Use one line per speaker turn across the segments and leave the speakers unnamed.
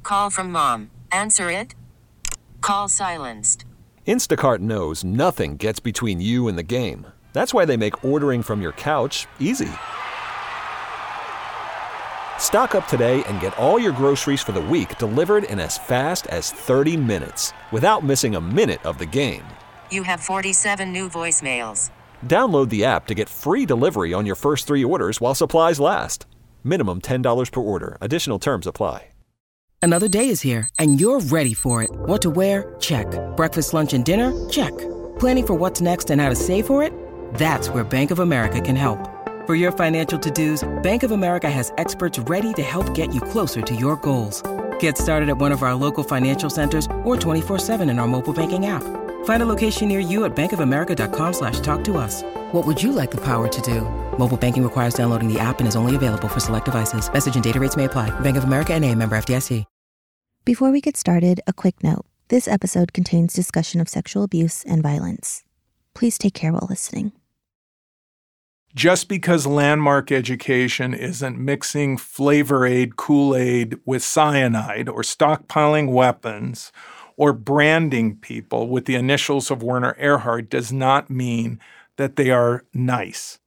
Call from mom. Answer it. Call silenced.
Instacart knows nothing gets between you and the game. That's why they make ordering from your couch easy. Stock up today and get all your groceries for the week delivered in as fast as 30 minutes without missing a minute of the game.
You have 47 new voicemails.
Download the app to get free delivery on your first 3 orders while supplies last. Minimum $10 per order. Additional terms apply.
Another day is here, and you're ready for it. What to wear? Check. Breakfast, lunch, and dinner? Check. Planning for what's next and how to save for it? That's where Bank of America can help. For your financial to-dos, Bank of America has experts ready to help get you closer to your goals. Get started at one of our local financial centers or 24/7 in our mobile banking app. Find a location near you at bankofamerica.com/talktous. What would you like the power to do? Mobile banking requires downloading the app and is only available for select devices. Message and data rates may apply. Bank of America N.A., member FDIC.
Before we get started, a quick note. This episode contains discussion of sexual abuse and violence. Please take care while listening.
Just because Landmark Education isn't mixing Flavor Aid Kool-Aid with cyanide or stockpiling weapons or branding people with the initials of Werner Erhard does not mean that they are nice.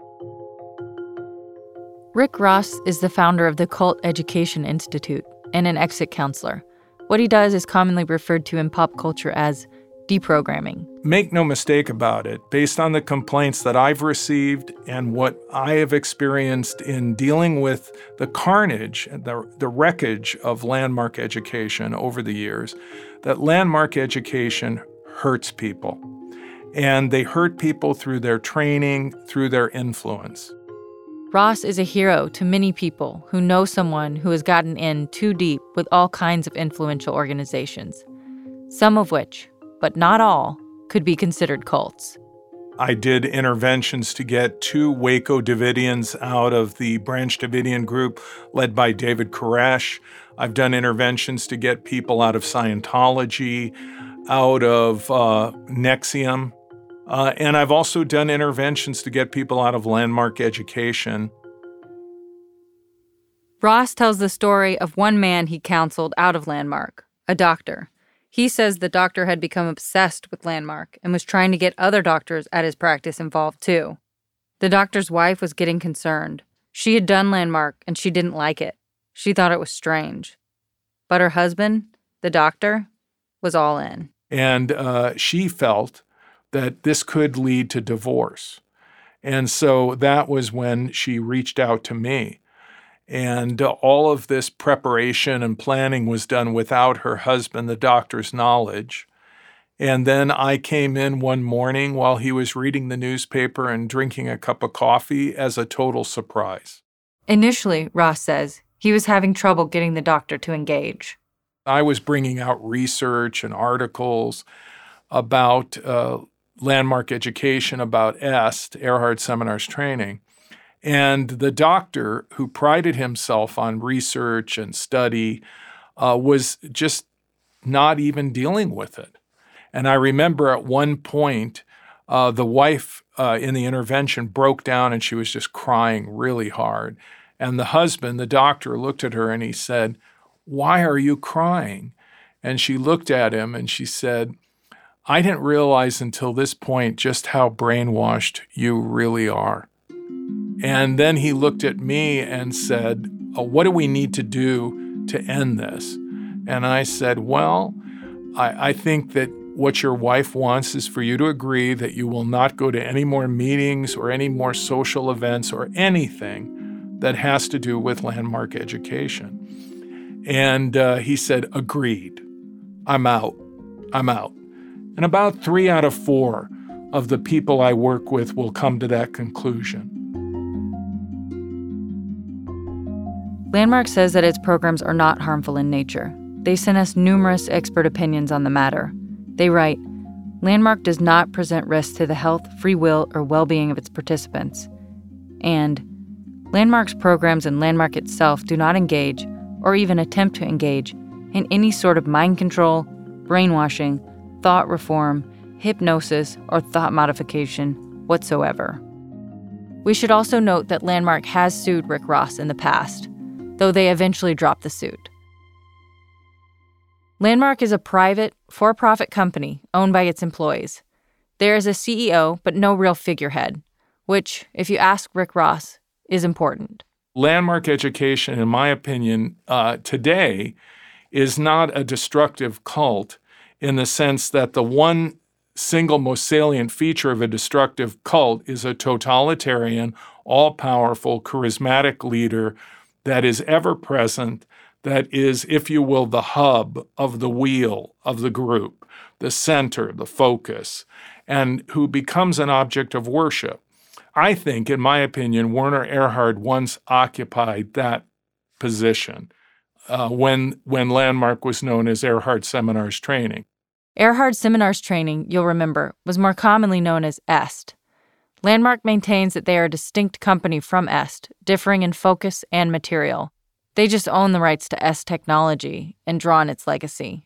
Rick Ross is the founder of the Cult Education Institute and an exit counselor. What he does is commonly referred to in pop culture as deprogramming.
Make no mistake about it, based on the complaints that I've received and what I have experienced in dealing with the carnage and the wreckage of Landmark Education over the years, that Landmark Education hurts people. And they hurt people through their training, through their influence.
Ross is a hero to many people who know someone who has gotten in too deep with all kinds of influential organizations, some of which, but not all, could be considered cults.
I did interventions to get 2 Waco Davidians out of the Branch Davidian group led by David Koresh. I've done interventions to get people out of Scientology, out of NXIVM. And I've also done interventions to get people out of Landmark Education.
Ross tells the story of one man he counseled out of Landmark, a doctor. He says the doctor had become obsessed with Landmark and was trying to get other doctors at his practice involved too. The doctor's wife was getting concerned. She had done Landmark and she didn't like it. She thought it was strange. But her husband, the doctor, was all in.
And she felt that this could lead to divorce. And so that was when she reached out to me. And all of this preparation and planning was done without her husband, the doctor's knowledge. And then I came in one morning while he was reading the newspaper and drinking a cup of coffee as a total surprise.
Initially, Ross says, he was having trouble getting the doctor to engage.
I was bringing out research and articles about Landmark Education, about EST, Erhard Seminars Training. And the doctor, who prided himself on research and study, was just not even dealing with it. And I remember at one point, the wife in the intervention broke down and she was just crying really hard. And the husband, the doctor, looked at her and he said, "Why are you crying?" And she looked at him and she said, "I didn't realize until this point just how brainwashed you really are." And then he looked at me and said, "What do we need to do to end this?" And I said, "Well, I think that what your wife wants is for you to agree that you will not go to any more meetings or any more social events or anything that has to do with Landmark Education." And he said, "Agreed. I'm out. I'm out." And about 3 out of 4 of the people I work with will come to that conclusion.
Landmark says that its programs are not harmful in nature. They send us numerous expert opinions on the matter. They write, Landmark does not present risks to the health, free will, or well-being of its participants. And Landmark's programs and Landmark itself do not engage, or even attempt to engage, in any sort of mind control, brainwashing, thought reform, hypnosis, or thought modification whatsoever. We should also note that Landmark has sued Rick Ross in the past, though they eventually dropped the suit. Landmark is a private, for-profit company owned by its employees. There is a CEO, but no real figurehead, which, if you ask Rick Ross, is important.
Landmark Education, in my opinion, today is not a destructive cult in the sense that the one single most salient feature of a destructive cult is a totalitarian, all-powerful, charismatic leader that is ever present, that is, if you will, the hub of the wheel of the group, the center, the focus, and who becomes an object of worship. I think, in my opinion, Werner Erhard once occupied that position when Landmark was known as Erhard Seminars Training.
Erhard Seminars Training, you'll remember, was more commonly known as EST. Landmark maintains that they are a distinct company from EST, differing in focus and material. They just own the rights to EST technology and draw on its legacy.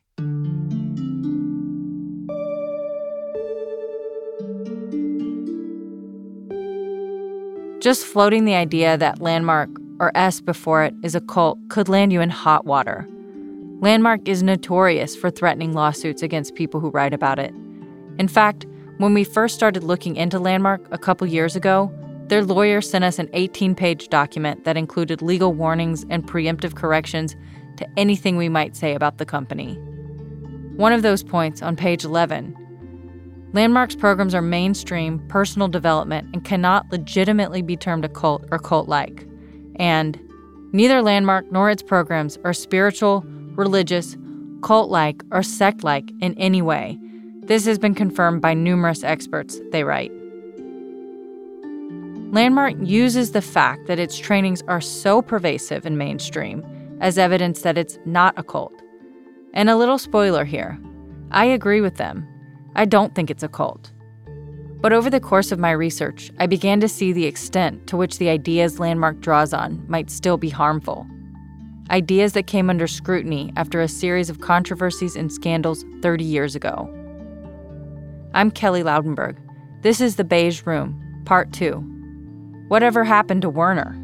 Just floating the idea that Landmark, or EST before it, is a cult could land you in hot water. Landmark is notorious for threatening lawsuits against people who write about it. In fact, when we first started looking into Landmark a couple years ago, their lawyer sent us an 18-page document that included legal warnings and preemptive corrections to anything we might say about the company. One of those points on page 11, Landmark's programs are mainstream personal development and cannot legitimately be termed a cult or cult-like. And neither Landmark nor its programs are spiritual, religious, cult-like, or sect-like in any way. This has been confirmed by numerous experts, they write. Landmark uses the fact that its trainings are so pervasive and mainstream as evidence that it's not a cult. And a little spoiler here. I agree with them. I don't think it's a cult. But over the course of my research, I began to see the extent to which the ideas Landmark draws on might still be harmful. Ideas that came under scrutiny after a series of controversies and scandals 30 years ago. I'm Kelly Loudenberg. This is The Beige Room, Part 2. Whatever happened to Werner?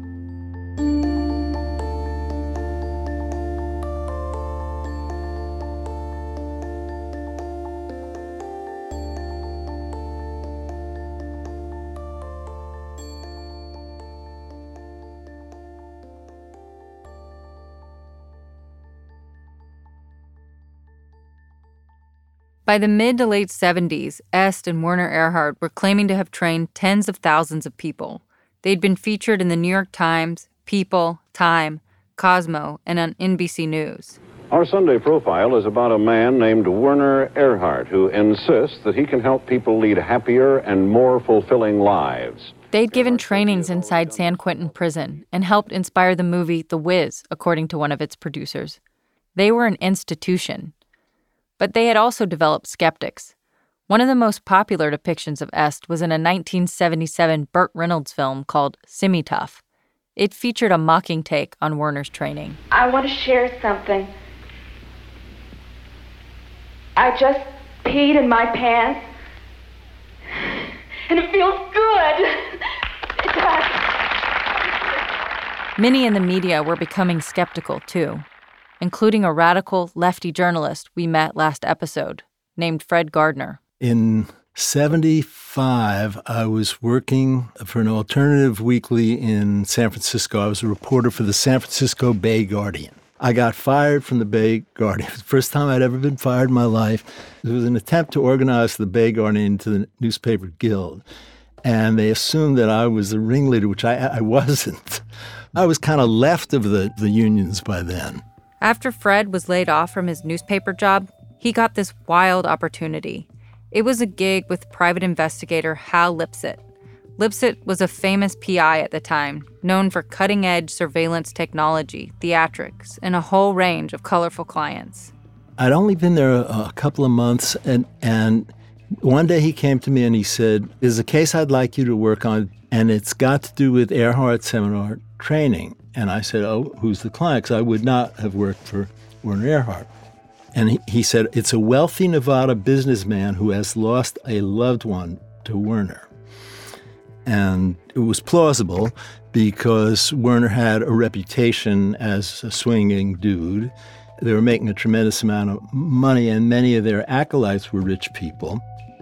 By the mid to late 70s, EST and Werner Erhard were claiming to have trained tens of thousands of people. They'd been featured in the New York Times, People, Time, Cosmo, and on NBC News.
Our Sunday profile is about a man named Werner Erhard who insists that he can help people lead happier and more fulfilling lives.
They'd given trainings inside San Quentin prison and helped inspire the movie The Wiz, according to one of its producers. They were an institution. But they had also developed skeptics. One of the most popular depictions of EST was in a 1977 Burt Reynolds film called Semi-Tough. It featured a mocking take on Werner's training.
I want to share something. I just peed in my pants, and it feels good. It does.
Many in the media were becoming skeptical, too, including a radical lefty journalist we met last episode named Fred Gardner.
In 1975, I was working for an alternative weekly in San Francisco. I was a reporter for the San Francisco Bay Guardian. I got fired from the Bay Guardian. It was the first time I'd ever been fired in my life. It was an attempt to organize the Bay Guardian into the newspaper guild. And they assumed that I was the ringleader, which I wasn't. I was kind of left of the unions by then.
After Fred was laid off from his newspaper job, he got this wild opportunity. It was a gig with private investigator Hal Lipsett. Lipsett was a famous PI at the time, known for cutting-edge surveillance technology, theatrics, and a whole range of colorful clients.
I'd only been there a couple of months, and one day he came to me and he said, "There's a case I'd like you to work on, and it's got to do with Erhard Seminar Training." And I said, "Oh, who's the client?" Because I would not have worked for Werner Erhard. And he said, "It's a wealthy Nevada businessman who has lost a loved one to Werner." And it was plausible because Werner had a reputation as a swinging dude. They were making a tremendous amount of money, and many of their acolytes were rich people.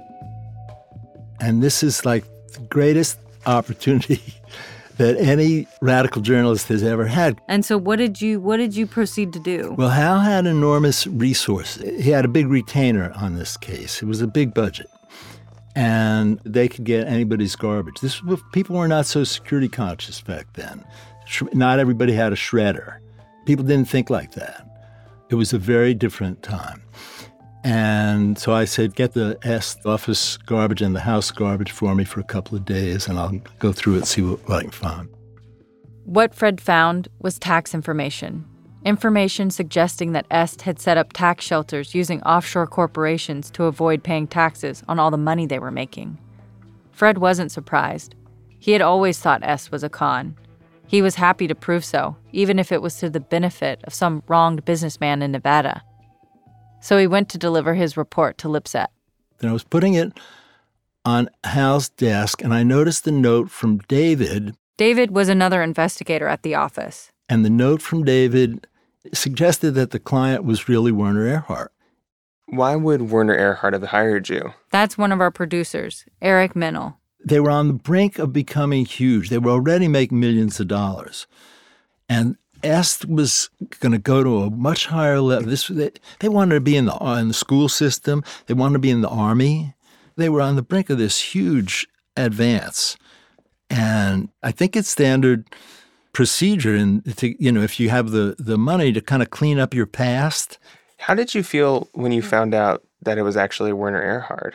And this is like the greatest opportunity that any radical journalist has ever had.
And so what did you proceed to do?
Well, Hal had enormous resources. He had a big retainer on this case. It was a big budget. And they could get anybody's garbage. People were not so security conscious back then. Not everybody had a shredder. People didn't think like that. It was a very different time. And so I said, get the office garbage and the house garbage for me for a couple of days, and I'll go through it and see what I can find.
What Fred found was tax information. Information suggesting that Est had set up tax shelters using offshore corporations to avoid paying taxes on all the money they were making. Fred wasn't surprised. He had always thought Est was a con. He was happy to prove so, even if it was to the benefit of some wronged businessman in Nevada. So he went to deliver his report to Lipset.
Then I was putting it on Hal's desk, and I noticed the note from David.
David was another investigator at the office.
And the note from David suggested that the client was really Werner Erhard.
Why would Werner Erhard have hired you?
That's one of our producers, Eric Minnell.
They were on the brink of becoming huge. They were already making millions of dollars. And Est was going to go to a much higher level. They wanted to be in the school system. They wanted to be in the army. They were on the brink of this huge advance. And I think it's standard procedure, if you have the money to kind of clean up your past.
How did you feel when you found out that it was actually Werner Erhard?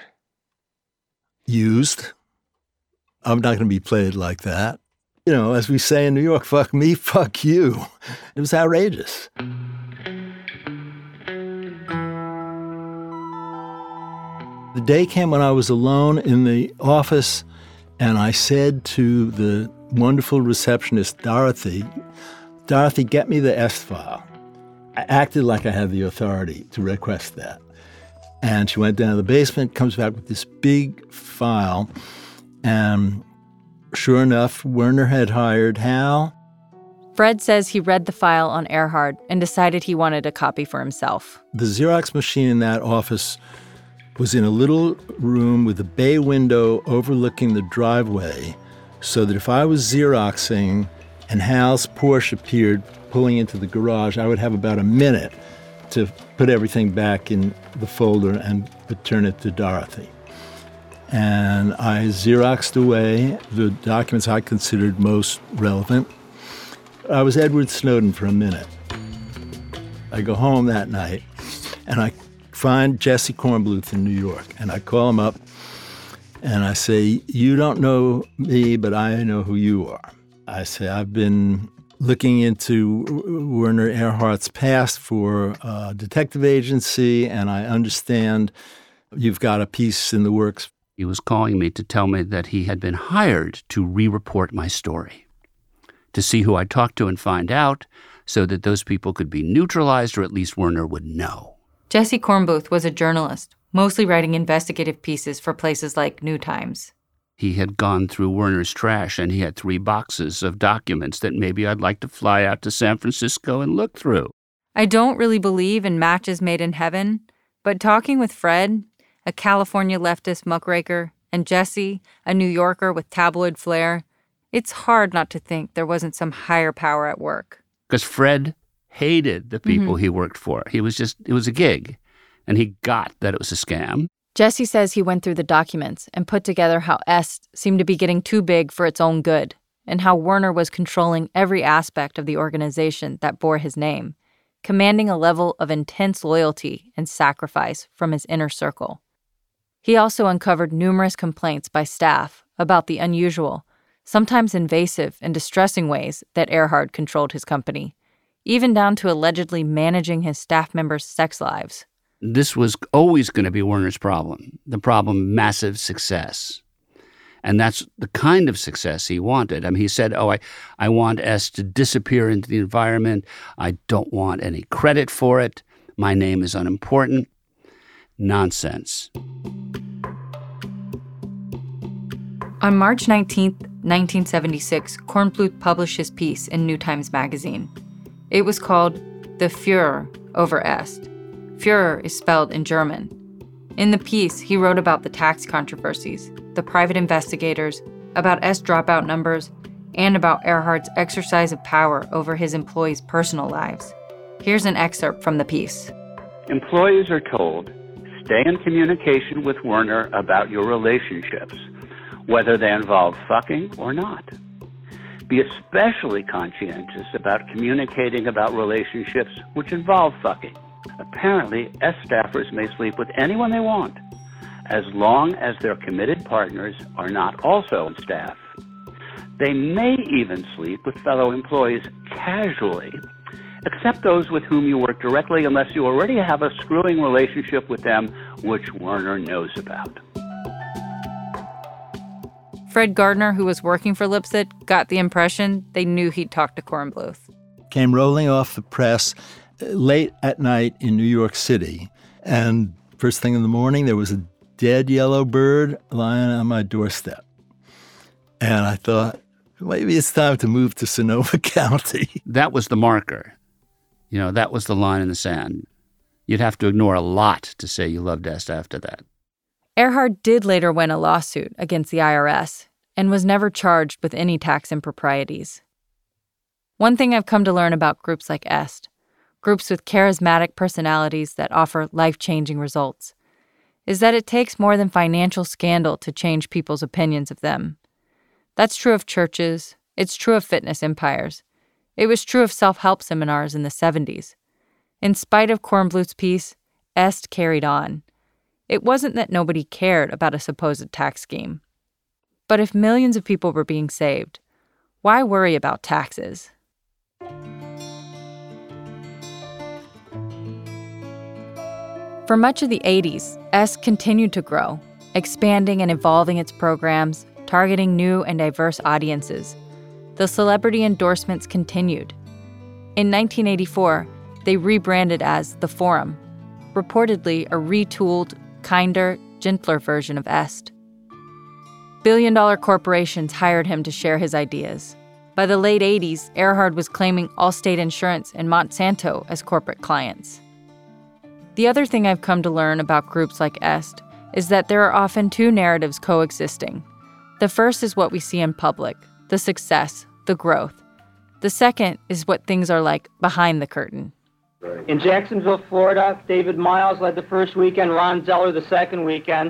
Used. I'm not going to be played like that. As we say in New York, fuck me, fuck you. It was outrageous. The day came when I was alone in the office, and I said to the wonderful receptionist, Dorothy, get me the Est file. I acted like I had the authority to request that. And she went down to the basement, comes back with this big file, and sure enough, Werner had hired Hal.
Fred says he read the file on Erhard and decided he wanted a copy for himself.
The Xerox machine in that office was in a little room with a bay window overlooking the driveway, so that if I was Xeroxing and Hal's Porsche appeared pulling into the garage, I would have about a minute to put everything back in the folder and return it to Dorothy. And I Xeroxed away the documents I considered most relevant. I was Edward Snowden for a minute. I go home that night, and I find Jesse Kornbluth in New York, and I call him up, and I say, you don't know me, but I know who you are. I say, I've been looking into Werner Erhard's past for a detective agency, and I understand you've got a piece in the works.
He was calling me to tell me that he had been hired to re-report my story, to see who I talked to and find out, so that those people could be neutralized, or at least Werner would know.
Jesse Kornbluth was a journalist, mostly writing investigative pieces for places like New Times.
He had gone through Werner's trash, and he had 3 boxes of documents that maybe I'd like to fly out to San Francisco and look through.
I don't really believe in matches made in heaven, but talking with Fred, a California leftist muckraker, and Jesse, a New Yorker with tabloid flair, it's hard not to think there wasn't some higher power at work.
Because Fred hated the people he worked for. It was a gig, and he got that it was a scam.
Jesse says he went through the documents and put together how Est seemed to be getting too big for its own good, and how Werner was controlling every aspect of the organization that bore his name, commanding a level of intense loyalty and sacrifice from his inner circle. He also uncovered numerous complaints by staff about the unusual, sometimes invasive and distressing ways that Erhard controlled his company, even down to allegedly managing his staff members' sex lives.
This was always going to be Werner's problem, the problem of massive success. And that's the kind of success he wanted. I mean, he said, I want Est to disappear into the environment. I don't want any credit for it. My name is unimportant. Nonsense.
On March 19th, 1976, Kornbluth published his piece in New Times Magazine. It was called The Fuhrer, over Est. Führer is spelled in German. In the piece, he wrote about the tax controversies, the private investigators, about Est dropout numbers, and about Erhard's exercise of power over his employees' personal lives. Here's an excerpt from the piece.
Employees are told, stay in communication with Werner about your relationships, whether they involve fucking or not. Be especially conscientious about communicating about relationships which involve fucking. Apparently, Est staffers may sleep with anyone they want, as long as their committed partners are not also on staff. They may even sleep with fellow employees casually, except those with whom you work directly unless you already have a screwing relationship with them, which Werner knows about.
Fred Gardner, who was working for Lipset, got the impression they knew he'd talked to Kornbluth.
Came rolling off the press late at night in New York City. And first thing in the morning, there was a dead yellow bird lying on my doorstep. And I thought, maybe it's time to move to Sonoma County.
That was the marker. You know, that was the line in the sand. You'd have to ignore a lot to say you loved Est after that.
Erhard did later win a lawsuit against the IRS and was never charged with any tax improprieties. One thing I've come to learn about groups like Est, groups with charismatic personalities that offer life-changing results, is that it takes more than financial scandal to change people's opinions of them. That's true of churches. It's true of fitness empires. It was true of self-help seminars in the 70s. In spite of Kornbluth's piece, Est carried on. It wasn't that nobody cared about a supposed tax scheme. But if millions of people were being saved, why worry about taxes? For much of the 80s, Est continued to grow, expanding and evolving its programs, targeting new and diverse audiences. The celebrity endorsements continued. In 1984, they rebranded as The Forum, reportedly a retooled, kinder, gentler version of Est. Billion-dollar corporations hired him to share his ideas. By the late 80s, Erhard was claiming Allstate Insurance and Monsanto as corporate clients. The other thing I've come to learn about groups like Est is that there are often two narratives coexisting. The first is what we see in public, the success, the growth. The second is what things are like behind the curtain.
In Jacksonville, Florida, David Miles led the first weekend, Ron Zeller the second weekend,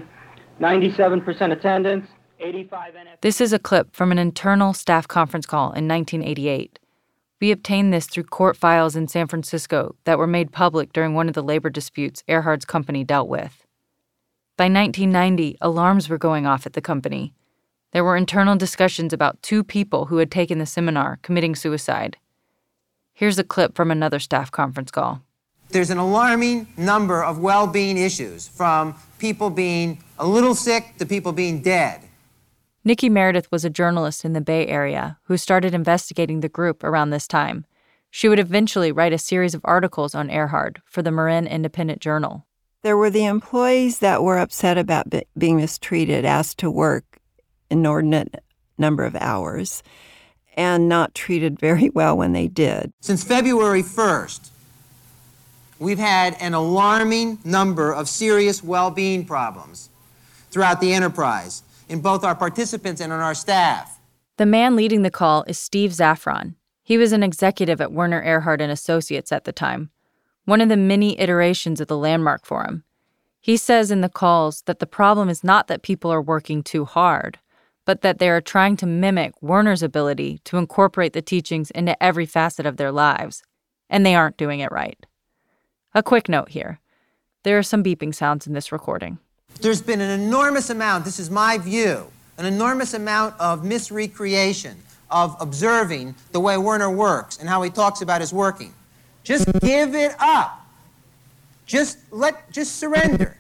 97% attendance, 85 NFL.
This is a clip from an internal staff conference call in 1988. We obtained this through court files in San Francisco that were made public during one of the labor disputes Erhard's company dealt with. By 1990, alarms were going off at the company. There were internal discussions about 2 people who had taken the seminar committing suicide. Here's a clip from another staff conference call.
There's an alarming number of well-being issues, from people being a little sick to people being dead.
Nikki Meredith was a journalist in the Bay Area who started investigating the group around this time. She would eventually write a series of articles on Erhard for the Marin Independent Journal.
There were the employees that were upset about being mistreated, asked to work inordinate number of hours, and not treated very well when they did.
Since February 1st, we've had an alarming number of serious well-being problems throughout the enterprise, in both our participants and on our staff.
The man leading the call is Steve Zaffron. He was an executive at Werner Erhard and Associates at the time, one of the many iterations of the Landmark Forum. He says in the calls that the problem is not that people are working too hard, but that they are trying to mimic Werner's ability to incorporate the teachings into every facet of their lives, and they aren't doing it right. A quick note here. There are some beeping sounds in this recording.
There's been an enormous amount, this is my view, an enormous amount of misrecreation, of observing the way Werner works and how he talks about his working. Just give it up. Just surrender.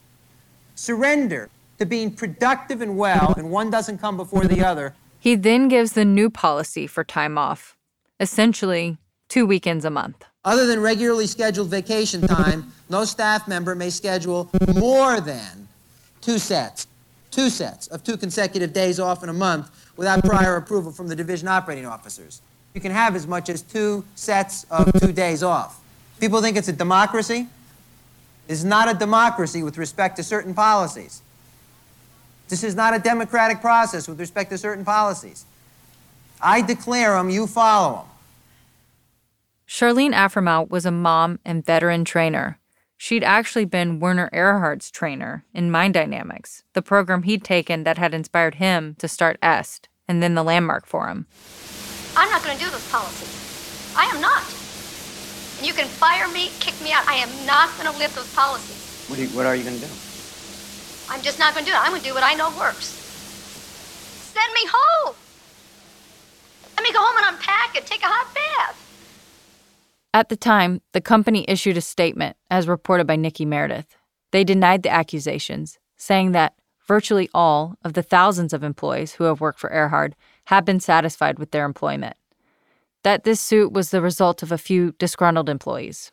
Surrender to being productive and well, and one doesn't come before the other.
He then gives the new policy for time off, essentially 2 weekends a month.
Other than regularly scheduled vacation time, no staff member may schedule more than two sets of 2 consecutive days off in a month without prior approval from the division operating officers. You can have as much as 2 sets of 2 days off. People think it's a democracy. It's not a democracy with respect to certain policies. This is not a democratic process with respect to certain policies. I declare them, you follow them.
Charlene Afremow was a mom and veteran trainer. She'd actually been Werner Erhard's trainer in Mind Dynamics, the program he'd taken that had inspired him to start EST and then the Landmark Forum.
I'm not going to do those policies. I am not. And you can fire me, kick me out. I am not going to live those policies.
What are you going to do?
I'm just not going to do it. I'm going to do what I know works. Send me home. Let me go home and unpack and take a hot bath.
At the time, the company issued a statement, as reported by Nikki Meredith. They denied the accusations, saying that virtually all of the thousands of employees who have worked for Erhard have been satisfied with their employment. That this suit was the result of a few disgruntled employees.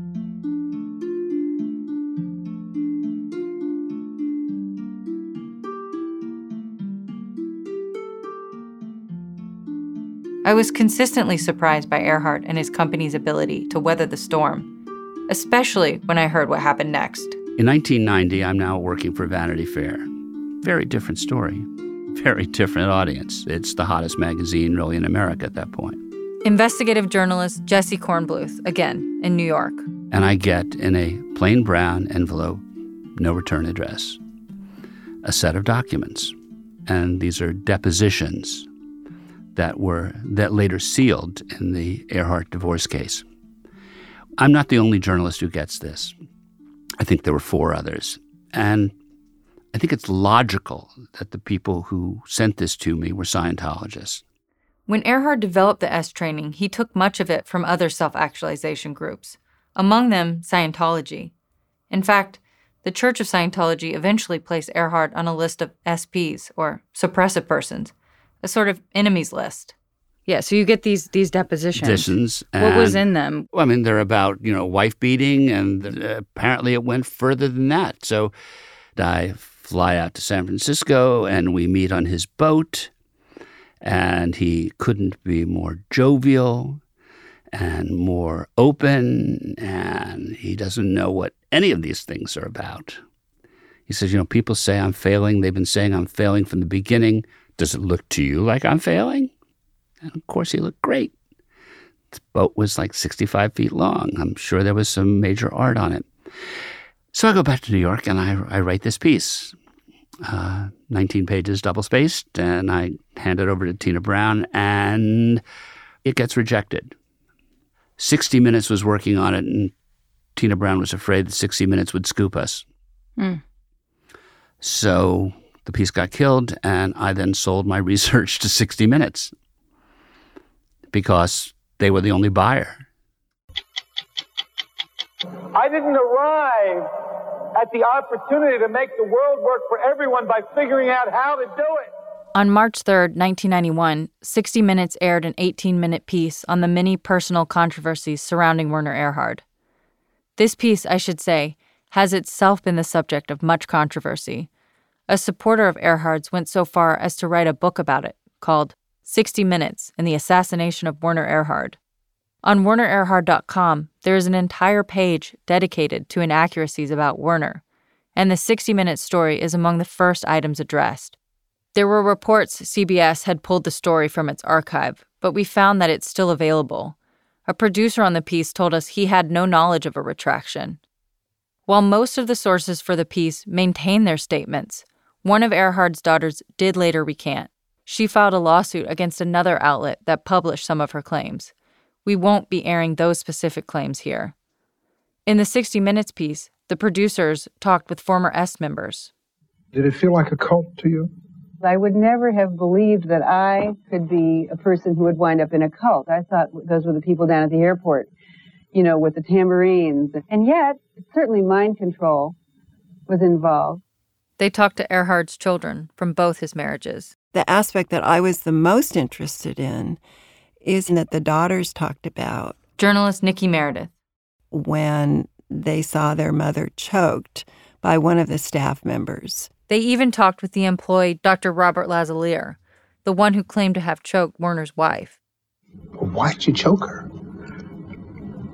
I was consistently surprised by Erhard and his company's ability to weather the storm, especially when I heard what happened next.
In 1990, I'm now working for Vanity Fair. Very different story. Very different audience. It's the hottest magazine really in America at that point.
Investigative journalist Jesse Kornbluth, again, in New York.
And I get in a plain brown envelope, no return address, a set of documents. And these are depositions that later sealed in the Erhard divorce case. I'm not the only journalist who gets this. I think there were 4 others. And I think it's logical that the people who sent this to me were Scientologists.
When Erhard developed the EST training, he took much of it from other self-actualization groups, among them Scientology. In fact, the Church of Scientology eventually placed Erhard on a list of SPs, or suppressive persons, a sort of enemies list. Yeah, so you get these depositions. What was in them?
Well, I mean, they're about, wife beating, and apparently it went further than that. So I fly out to San Francisco, and we meet on his boat, and he couldn't be more jovial and more open, and he doesn't know what any of these things are about. He says, people say I'm failing. They've been saying I'm failing from the beginning. Does it look to you like I'm failing? And of course, he looked great. The boat was like 65 feet long. I'm sure there was some major art on it. So I go back to New York and I write this piece, 19 pages double-spaced, and I hand it over to Tina Brown, and it gets rejected. 60 Minutes was working on it, and Tina Brown was afraid that 60 Minutes would scoop us. So the piece got killed, and I then sold my research to 60 Minutes because they were the only buyer.
I didn't arrive at the opportunity to make the world work for everyone by figuring out how to do it.
On March 3rd, 1991, 60 Minutes aired an 18-minute piece on the many personal controversies surrounding Werner Erhard. This piece, I should say, has itself been the subject of much controversy. A supporter of Erhard's went so far as to write a book about it, called 60 Minutes and the Assassination of Werner Erhard. On WernerErhard.com, there is an entire page dedicated to inaccuracies about Werner, and the 60 Minutes story is among the first items addressed. There were reports CBS had pulled the story from its archive, but we found that it's still available. A producer on the piece told us he had no knowledge of a retraction. While most of the sources for the piece maintain their statements, one of Erhard's daughters did later recant. She filed a lawsuit against another outlet that published some of her claims. We won't be airing those specific claims here. In the 60 Minutes piece, the producers talked with former EST members.
Did it feel like a cult to you?
I would never have believed that I could be a person who would wind up in a cult. I thought those were the people down at the airport, with the tambourines. And yet, certainly mind control was involved.
They talked to Erhard's children from both his marriages.
The aspect that I was the most interested in is that the daughters talked about
journalist Nikki Meredith
when they saw their mother choked by one of the staff members.
They even talked with the employee, Dr. Robert Lazalier, the one who claimed to have choked Werner's wife.
Why'd you choke her?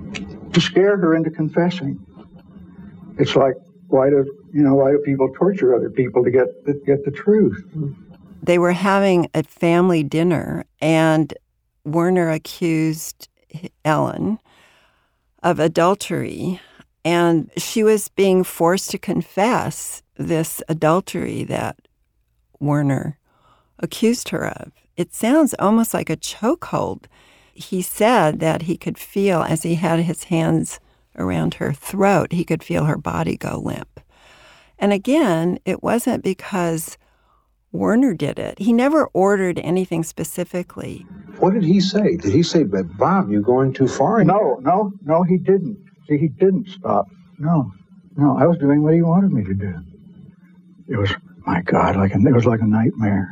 to scare her into confessing. It's like, why do people torture other people to get the truth?
They were having a family dinner, and Werner accused Ellen of adultery, and she was being forced to confess this adultery that Werner accused her of. It sounds almost like a chokehold. He said that he could feel, as he had his hands around her throat, he could feel her body go limp. And again, it wasn't because Werner did it. He never ordered anything specifically.
What did he say? Did he say, but Bob, you're going too far?
No, he didn't. See, he didn't stop. No, I was doing what he wanted me to do. It was, my God, it was like a nightmare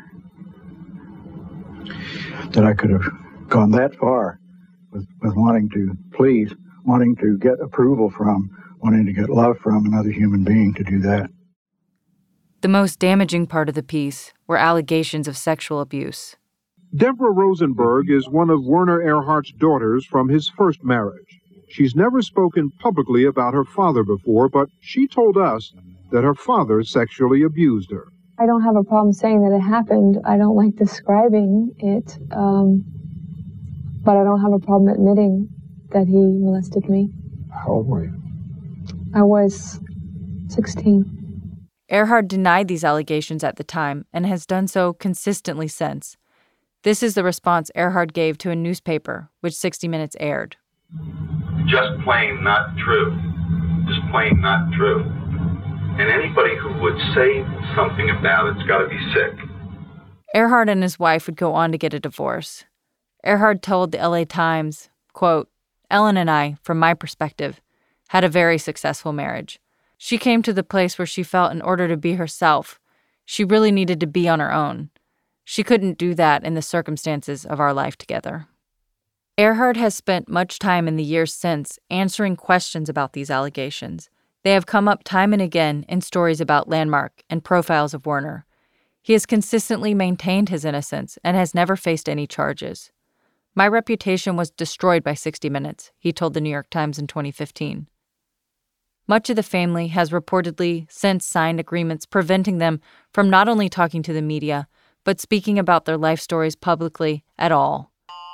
that I could have gone that far with wanting to please, wanting to get approval from, wanting to get love from another human being to do that.
The most damaging part of the piece were allegations of sexual abuse.
Deborah Rosenberg is one of Werner Erhardt's daughters from his first marriage. She's never spoken publicly about her father before, but she told us that her father sexually abused her.
I don't have a problem saying that it happened. I don't like describing it, but I don't have a problem admitting that he molested me.
How old were you?
I was 16.
Erhardt denied these allegations at the time and has done so consistently since. This is the response Erhardt gave to a newspaper, which 60 Minutes aired.
Just plain not true. Just plain not true. And anybody who would say something about it's got to be sick.
Erhardt and his wife would go on to get a divorce. Erhardt told the LA Times, quote, "Ellen and I, from my perspective, had a very successful marriage. She came to the place where she felt in order to be herself, she really needed to be on her own. She couldn't do that in the circumstances of our life together." Erhardt has spent much time in the years since answering questions about these allegations. They have come up time and again in stories about Landmark and profiles of Werner. He has consistently maintained his innocence and has never faced any charges. "My reputation was destroyed by 60 Minutes," he told the New York Times in 2015. Much of the family has reportedly since signed agreements preventing them from not only talking to the media, but speaking about their life stories publicly at all.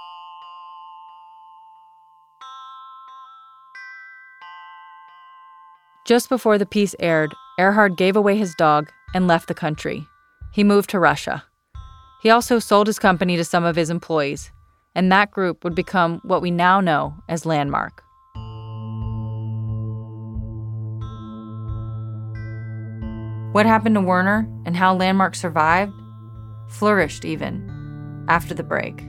Just before the piece aired, Erhardt gave away his dog and left the country. He moved to Russia. He also sold his company to some of his employees, and that group would become what we now know as Landmark. What happened to Werner and how Landmark survived, flourished even, after the break.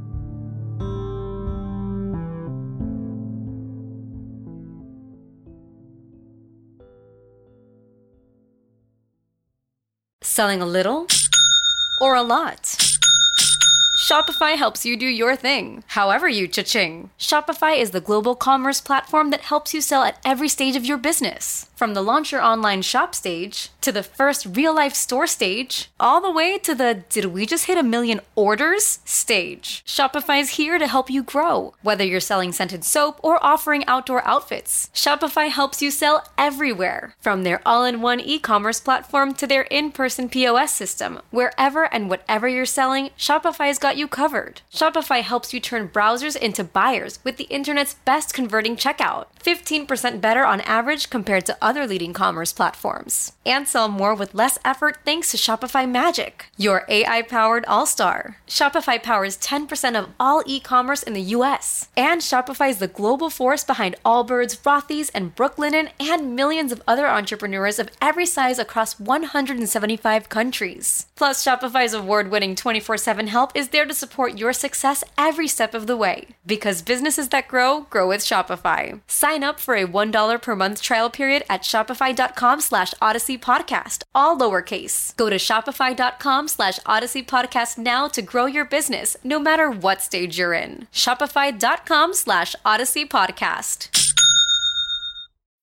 Selling a little or a lot? Shopify helps you do your thing, however you cha-ching. Shopify is the global commerce platform that helps you sell at every stage of your business. From the launch your online shop stage, to the first real-life store stage, all the way to the did we just hit 1 million orders stage. Shopify is here to help you grow. Whether you're selling scented soap or offering outdoor outfits, Shopify helps you sell everywhere. From their all-in-one e-commerce platform to their in-person POS system, wherever and whatever you're selling, Shopify's got you covered. Shopify helps you turn browsers into buyers with the internet's best converting checkout. 15% better on average compared to other leading commerce platforms. And sell more with less effort thanks to Shopify Magic, your AI-powered all-star. Shopify powers 10% of all e-commerce in the US. And Shopify is the global force behind Allbirds, Rothy's, and Brooklinen, and millions of other entrepreneurs of every size across 175 countries. Plus, Shopify's award-winning 24/7 help is there to support your success every step of the way. Because businesses that grow, grow with Shopify. Sign up for a $1 per month trial period at shopify.com/Odyssey Podcast, all lowercase. Go to shopify.com/Odyssey Podcast now to grow your business, no matter what stage you're in. Shopify.com/Odyssey Podcast.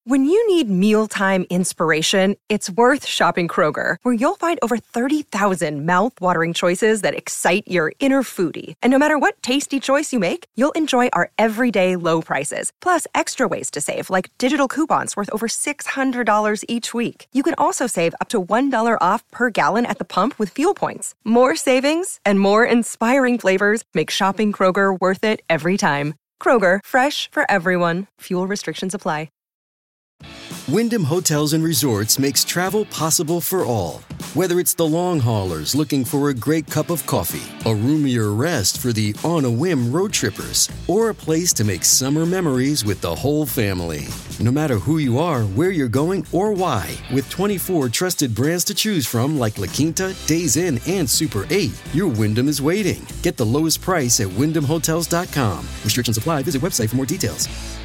When you need mealtime inspiration, it's worth shopping Kroger, where you'll find over 30,000 mouth-watering choices that excite your inner foodie. And no matter what tasty choice you make, you'll enjoy our everyday low prices, plus extra ways to save, like digital coupons worth over $600 each week. You can also save up to $1 off per gallon at the pump with fuel points. More savings and more inspiring flavors make shopping Kroger worth it every time. Kroger, fresh for everyone. Fuel restrictions apply.
Wyndham Hotels and Resorts makes travel possible for all. Whether it's the long haulers looking for a great cup of coffee, a roomier rest for the on-a-whim road trippers, or a place to make summer memories with the whole family. No matter who you are, where you're going, or why, with 24 trusted brands to choose from like La Quinta, Days Inn, and Super 8, your Wyndham is waiting. Get the lowest price at WyndhamHotels.com. Restrictions apply. Visit website for more details.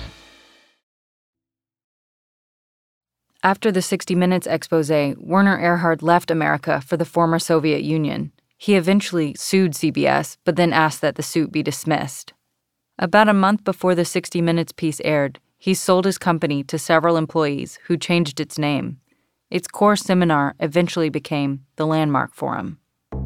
After the 60 Minutes expose, Werner Erhard left America for the former Soviet Union. He eventually sued CBS, but then asked that the suit be dismissed. About a month before the 60 Minutes piece aired, he sold his company to several employees who changed its name. Its core seminar eventually became the Landmark Forum.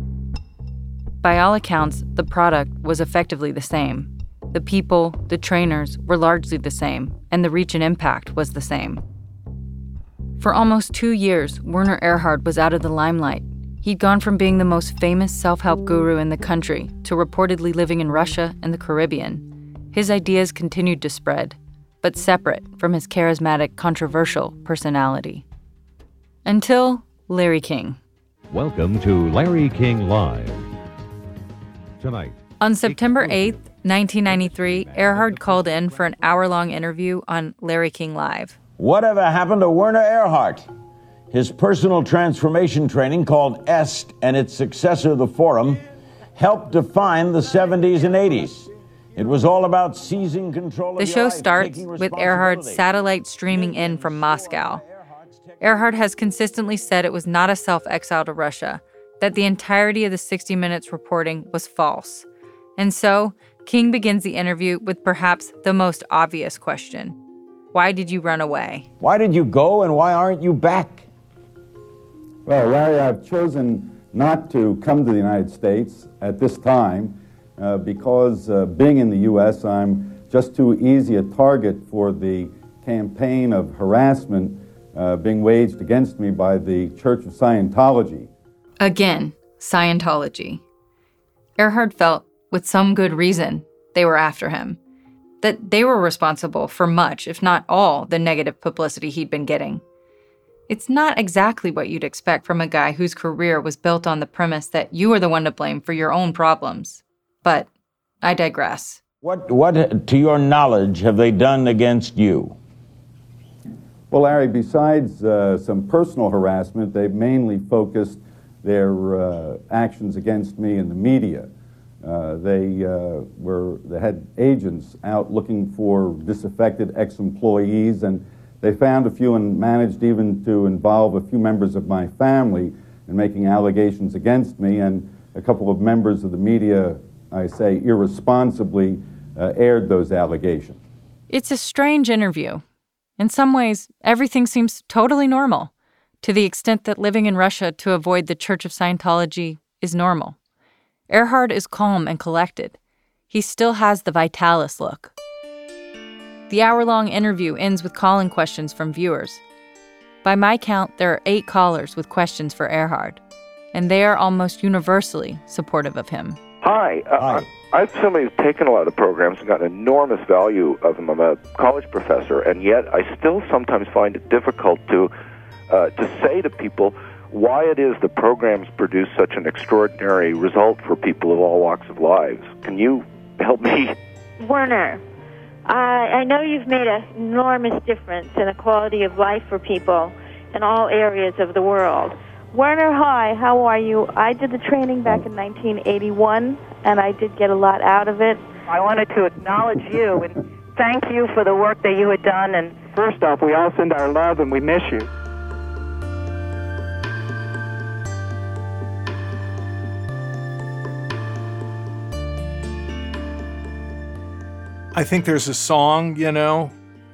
By all accounts, the product was effectively the same. The people, the trainers, were largely the same, and the reach and impact was the same. For almost 2 years, Werner Erhard was out of the limelight. He'd gone from being the most famous self-help guru in the country to reportedly living in Russia and the Caribbean. His ideas continued to spread, but separate from his charismatic, controversial personality. Until Larry King.
Welcome to Larry King Live. Tonight.
On September 8th, 1993, Erhard called in for an hour-long interview on Larry King Live.
Whatever happened to Werner Erhard? His personal transformation training called EST and its successor, the Forum, helped define the 70s and 80s. It was all about seizing control of
The
your
show
life,
starts
taking
with Erhard's satellite streaming in from Moscow. Erhard has consistently said it was not a self-exile to Russia, that the entirety of the 60 Minutes reporting was false. And so, King begins the interview with perhaps the most obvious question. Why did you run away?
Why did you go and why aren't you back?
Well, Larry, I've chosen not to come to the United States at this time because being in the U.S., I'm just too easy a target for the campaign of harassment being waged against me by the Church of Scientology.
Again, Scientology. Erhard felt, with some good reason, they were after him. That they were responsible for much, if not all, the negative publicity he'd been getting. It's not exactly what you'd expect from a guy whose career was built on the premise that you are the one to blame for your own problems. But I digress.
What, to your knowledge, have they done against you?
Well, Larry, besides some personal harassment, they've mainly focused their actions against me in the media. They had agents out looking for disaffected ex-employees, and they found a few and managed even to involve a few members of my family in making allegations against me, and a couple of members of the media, I say irresponsibly, aired those allegations.
It's a strange interview. In some ways, everything seems totally normal, to the extent that living in Russia to avoid the Church of Scientology is normal. Erhard is calm and collected. He still has the Vitalis look. The hour-long interview ends with call-in questions from viewers. By my count, there are 8 callers with questions for Erhard, and they are almost universally supportive of him.
Hi. I'm somebody who's taken a lot of the programs and got enormous value of them. I'm a college professor, and yet I still sometimes find it difficult to say to people why it is the programs produce such an extraordinary result for people of all walks of lives. Can you help me?
Werner, I know you've made an enormous difference in the quality of life for people in all areas of the world. Werner, hi, how are you? I did the training back in 1981, and I did get a lot out of it.
I wanted to acknowledge you and thank you for the work that you had done. And first off, we all send our love and we miss you.
I think there's a song,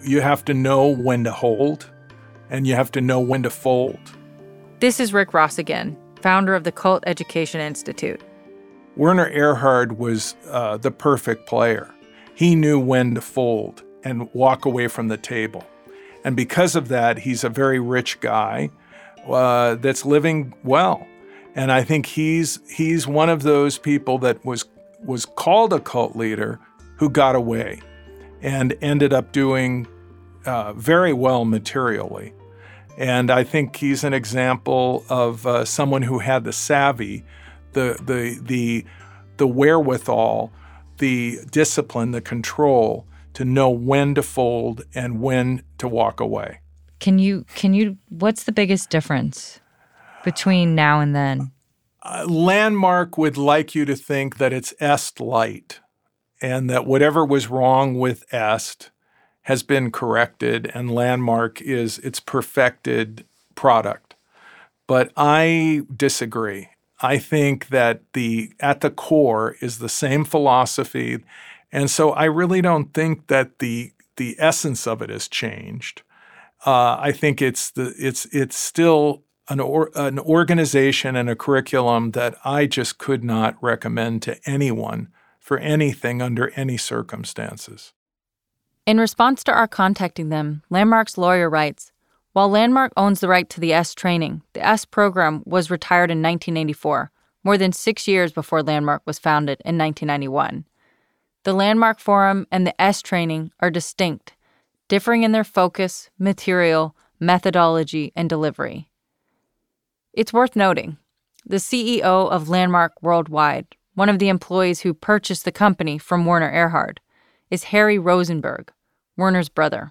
you have to know when to hold, and you have to know when to fold.
This is Rick Ross again, founder of the Cult Education Institute.
Werner Erhard was the perfect player. He knew when to fold and walk away from the table. And because of that, he's a very rich guy that's living well. And I think he's one of those people that was called a cult leader who got away and ended up doing very well materially. And I think he's an example of someone who had the savvy, the wherewithal, the discipline, the control to know when to fold and when to walk away.
Can you what's the biggest difference between now and then?
Landmark would like you to think that it's Est light and that whatever was wrong with Est has been corrected and Landmark is its perfected product. But I disagree. I think that at the core is the same philosophy. And so I really don't think that the essence of it has changed. I think it's still an organization and a curriculum that I just could not recommend to anyone for anything under any circumstances.
In response to our contacting them, Landmark's lawyer writes, while Landmark owns the right to the Est training, the Est program was retired in 1984, more than 6 years before Landmark was founded in 1991. The Landmark Forum and the Est training are distinct, differing in their focus, material, methodology, and delivery. It's worth noting, the CEO of Landmark Worldwide, one of the employees who purchased the company from Werner Erhard, is Harry Rosenberg, Werner's brother.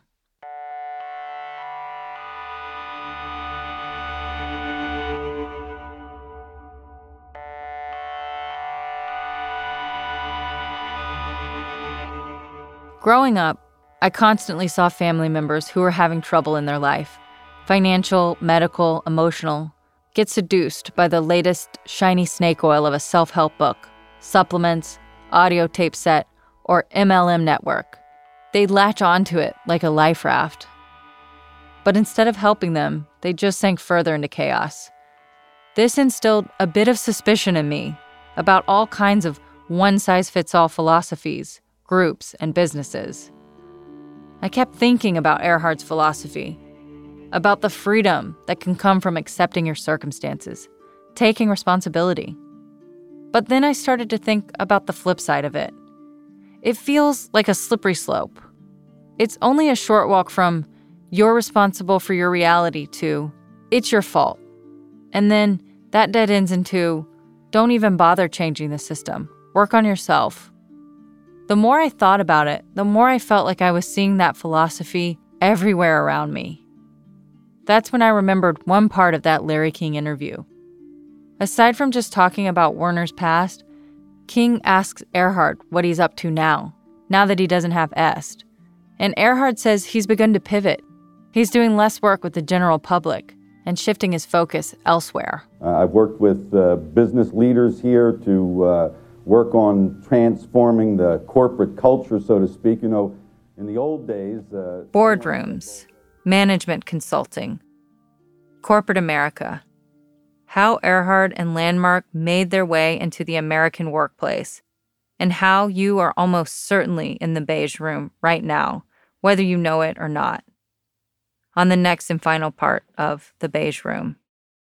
Growing up, I constantly saw family members who were having trouble in their life, financial, medical, emotional, get seduced by the latest shiny snake oil of a self-help book, supplements, audio tape set, or MLM network. They'd latch onto it like a life raft. But instead of helping them, they just sank further into chaos. This instilled a bit of suspicion in me about all kinds of one-size-fits-all philosophies, groups, and businesses. I kept thinking about Erhard's philosophy, about the freedom that can come from accepting your circumstances, taking responsibility. But then I started to think about the flip side of it. It feels like a slippery slope. It's only a short walk from you're responsible for your reality to it's your fault. And then that dead ends into don't even bother changing the system. Work on yourself. The more I thought about it, the more I felt like I was seeing that philosophy everywhere around me. That's when I remembered one part of that Larry King interview. Aside from just talking about Werner's past, King asks Erhard what he's up to now that he doesn't have Est. And Erhard says he's begun to pivot. He's doing less work with the general public and shifting his focus elsewhere.
I've worked with business leaders here to work on transforming the corporate culture, so to speak. You know, in the old days...
Boardrooms, management consulting, corporate America. How Erhard and Landmark made their way into the American workplace, and how you are almost certainly in the beige room right now, whether you know it or not. On the next and final part of The Beige Room.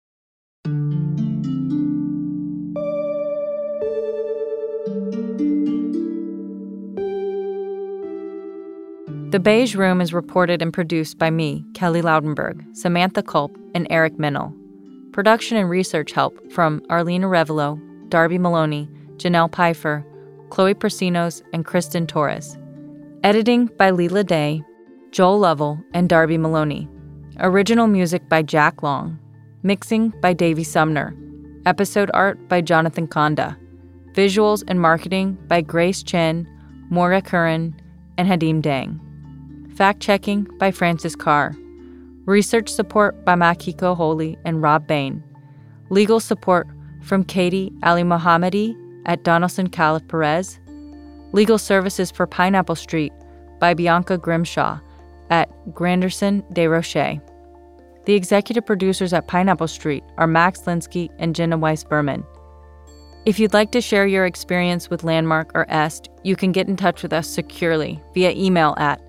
The Beige Room is reported and produced by me, Kelly Loudenberg, Samantha Culp, and Eric Minnell. Production and research help from Arlene Arevalo, Darby Maloney, Janelle Pfeiffer, Chloe Persinos, and Kristen Torres. Editing by Leela Day, Joel Lovell, and Darby Maloney. Original music by Jack Long. Mixing by Davey Sumner. Episode art by Jonathan Konda. Visuals and marketing by Grace Chen, Moira Curran, and Hadim Dang. Fact-checking by Francis Carr. Research support by Makiko Holy and Rob Bain. Legal support from Katie Ali Mohammadi at Donaldson Calif Perez. Legal services for Pineapple Street by Bianca Grimshaw at Granderson Des Rochers. The executive producers at Pineapple Street are Max Linsky and Jenna Weiss-Berman. If you'd like to share your experience with Landmark or EST, you can get in touch with us securely via email at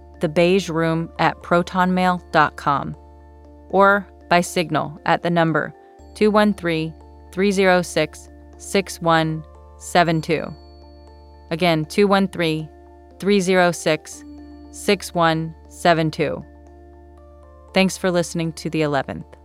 thebeigeroom@protonmail.com or by signal at the number 213-306-6172. Again, 213-306-6172. Thanks for listening to The 11th.